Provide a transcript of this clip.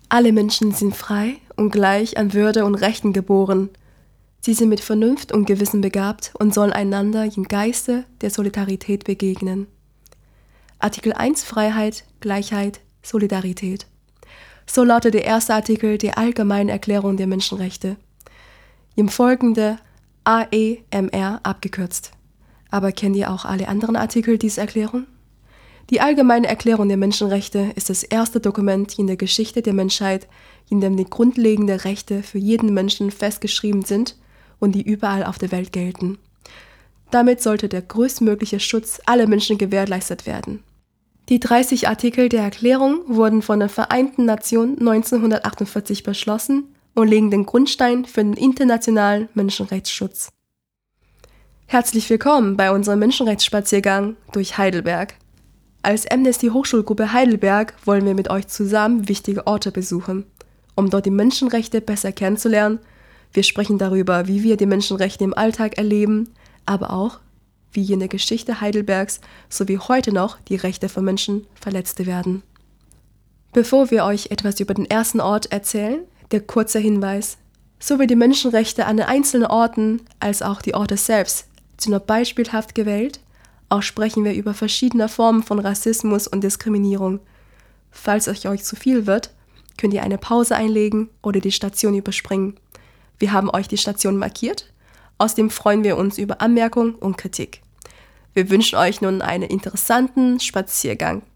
Alle Menschen sind frei und gleich an Würde und Rechten geboren. Sie sind mit Vernunft und Gewissen begabt und sollen einander im Geiste der Solidarität begegnen. Artikel 1 Freiheit, Gleichheit, Solidarität. So lautet der erste Artikel der Allgemeinen Erklärung der Menschenrechte. Im Folgenden AEMR abgekürzt. Aber kennt ihr auch alle anderen Artikel dieser Erklärung? Die Allgemeine Erklärung der Menschenrechte ist das erste Dokument in der Geschichte der Menschheit, in dem die grundlegenden Rechte für jeden Menschen festgeschrieben sind und die überall auf der Welt gelten. Damit sollte der größtmögliche Schutz aller Menschen gewährleistet werden. Die 30 Artikel der Erklärung wurden von den Vereinten Nationen 1948 beschlossen und legen den Grundstein für den internationalen Menschenrechtsschutz. Herzlich willkommen bei unserem Menschenrechtsspaziergang durch Heidelberg. Als Amnesty Hochschulgruppe Heidelberg wollen wir mit euch zusammen wichtige Orte besuchen, um dort die Menschenrechte besser kennenzulernen. Wir sprechen darüber, wie wir die Menschenrechte im Alltag erleben, aber auch, wie in der Geschichte Heidelbergs sowie heute noch die Rechte von Menschen verletzt werden. Bevor wir euch etwas über den ersten Ort erzählen, der kurze Hinweis. Sowohl die Menschenrechte an den einzelnen Orten als auch die Orte selbst sind nur beispielhaft gewählt. Auch sprechen wir über verschiedene Formen von Rassismus und Diskriminierung. Falls es euch zu viel wird, könnt ihr eine Pause einlegen oder die Station überspringen. Wir haben euch die Station markiert. Außerdem freuen wir uns über Anmerkungen und Kritik. Wir wünschen euch nun einen interessanten Spaziergang.